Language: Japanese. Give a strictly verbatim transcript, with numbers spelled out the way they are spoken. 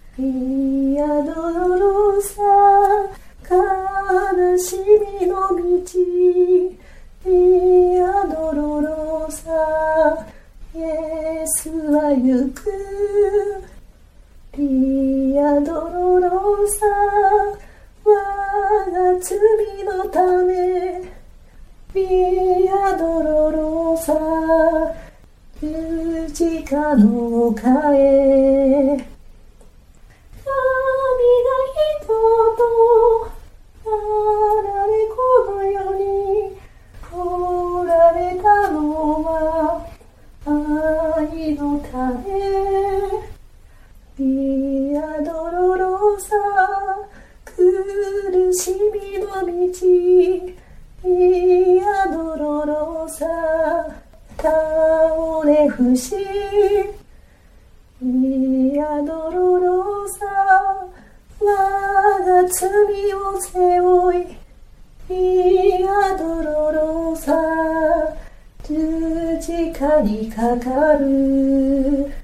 ビアドロロサ悲しみの道、ビアドロロサイエスは行く、ビアドロロサ我が罪のため、ビアドロロサ十字架の丘へ、神が人となられこの世に来られたのは愛のため、ビアドロロサ苦しみの道、ビアドロロサ倒れ伏し、ビアドロロサ我が罪を背負い、ビアドロロサ十字架にかかる。